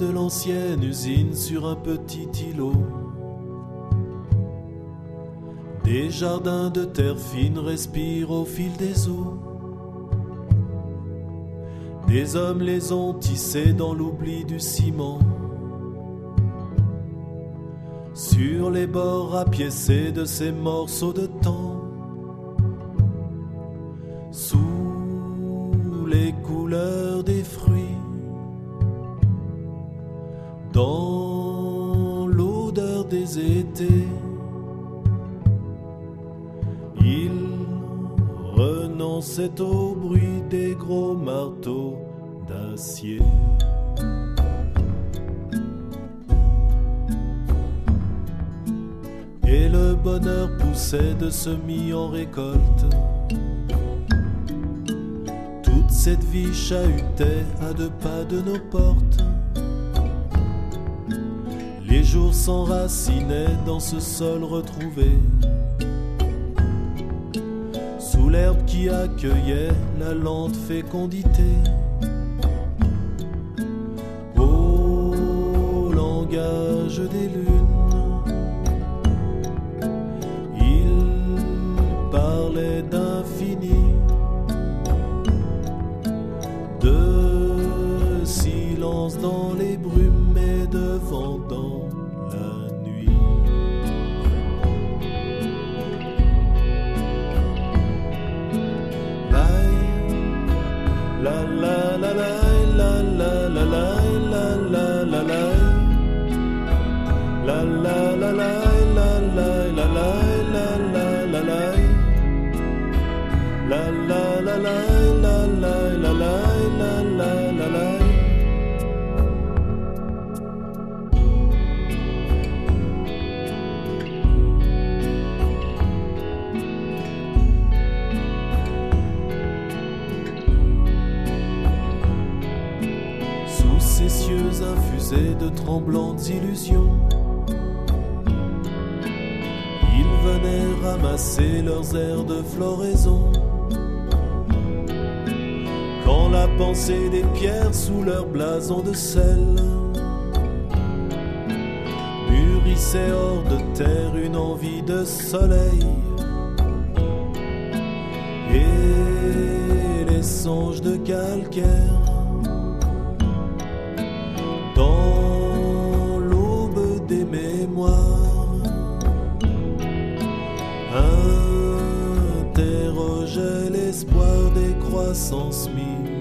de l'ancienne usine sur un petit îlot. Des jardins de terre fine respirent au fil des eaux. Des hommes les ont tissés dans l'oubli du ciment. Sur les bords rapiécés de ces morceaux de temps, sous les couleurs des fruits, dans l'odeur des étés, il renonçait au bruit des gros marteaux d'acier. Et le bonheur poussait de semis en récolte. Toute cette vie chahutait à 2 pas de nos portes. Les jours s'enracinaient dans ce sol retrouvé, sous l'herbe qui accueillait la lente fécondité. Au langage des lunes, parlait d'infini, de silence dans les brumes et de vent dans la nuit. La la la la la la la la la la la la la la la la la la la la. La la la la la la la la la la la. Sous ces cieux infusés de tremblantes illusions, ils venaient ramasser leurs airs de floraison. Quand la pensée des pierres sous leur blason de sel mûrissait hors de terre une envie de soleil, et les songes de calcaire dans l'aube des mémoires interrogeaient l'espoir des croissances mille.